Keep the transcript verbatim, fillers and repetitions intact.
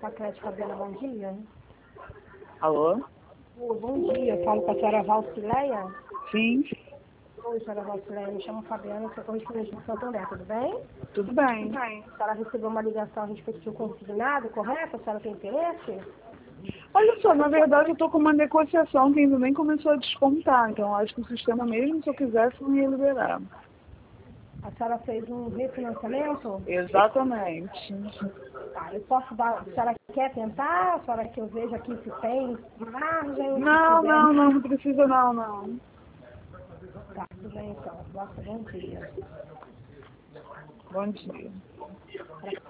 Facrete Fabiana, bom dia. Alô? Oh, bom dia, falo com a senhora Valcileia. Sim, Oi, senhora Valcileia, me chamo Fabiana, sou correspondente do Santo André, tudo bem? tudo bem. A senhora recebeu uma ligação a respeito de um consignado, correto? A senhora tem interesse? Olha só, na verdade eu tô com uma negociação que ainda nem começou a descontar, então acho que o sistema mesmo, se eu quisesse, não ia liberar. A senhora fez um refinanciamento? Exatamente. Tá, eu posso dar, a senhora quer tentar? A senhora que eu vejo aqui se tem margem, se Não, quiser. não, não, não precisa não, não. Tá, tudo bem então. Nossa, bom dia. Bom dia.